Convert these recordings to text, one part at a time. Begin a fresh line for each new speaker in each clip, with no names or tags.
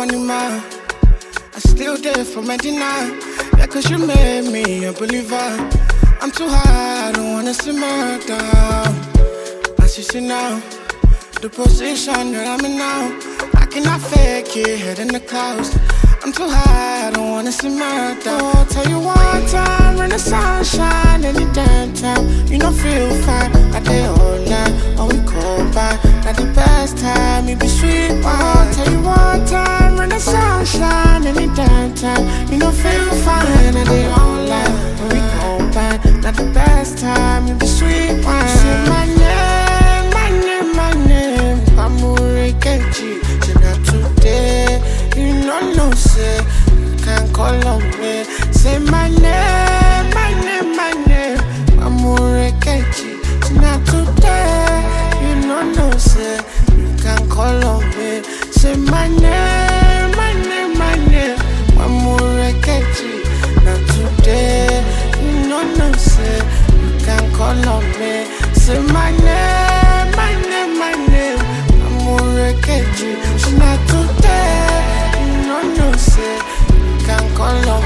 money man. I still there for Medina. Yeah, cause you made me a believer. I'm too high, I don't wanna see my down. As you see now, the position that I'm in now, I cannot fake it, head in the clouds. I'm too high, I don't wanna see my down. Oh, tell you one time, when the sunshine, any damn time, you don't feel fine. I did all night, when we call back. Not the best time, it be sweet. Oh, tell you one time, when the sunshine, any damn time, you don't feel fine. I did all night, when we call back. Not the best time, it be sweet. Say my name, my name, my name. Pamuri Kenchi, not today. You know, say you can call on me. Say my name, my name, my name. Pamuri Kenchi, not today. You know, say you can call on me. Say my name, my name, my name. Pamuri Kenchi, not today. You know, say you can call on me. Say my name, my name, my name. Pamuri Kenchi, not today. No, say you can call on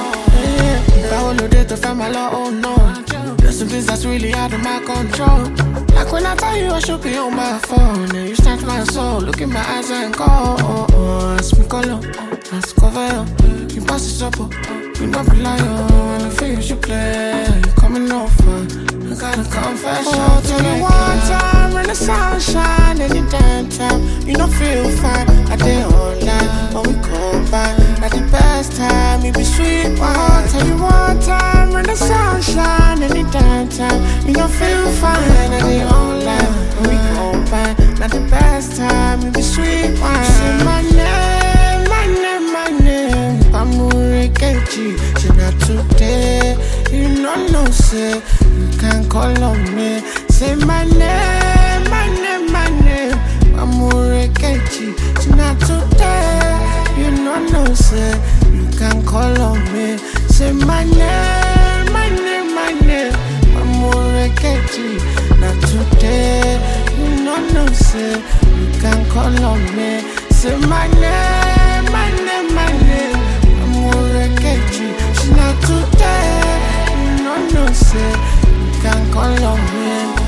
me. If I wanna date to find my love, oh no. There's some things that's really out of my control. Like when I tell you I should be on my phone, and you snatch my soul, look in my eyes and go, oh, oh, ask me color, ask cover, you pass it up, you don't rely on the figures you play, you coming over, I got a confession. Oh, tell me one time, when the sunshine, any damn time, you don't feel fine, I did all night, when we call back, not the best time, it be sweet. Oh, tell you one time, when the sunshine, any damn time, you don't feel fine, I did all night, when we call back, not the best time, it be sweet. Say my name, my name, my name, Pamuri Kenchi, not today. You know, say you can call on me. Say my name, my name, my name, Pamuri Kenchi, not today. You know, say you can call on me. Say my name, my name, my name, Pamuri Kenchi, not today. You know, say you can call on me. Say my name, my name, my name, Pamuri Kenchi, not today. You know, say you can call on me.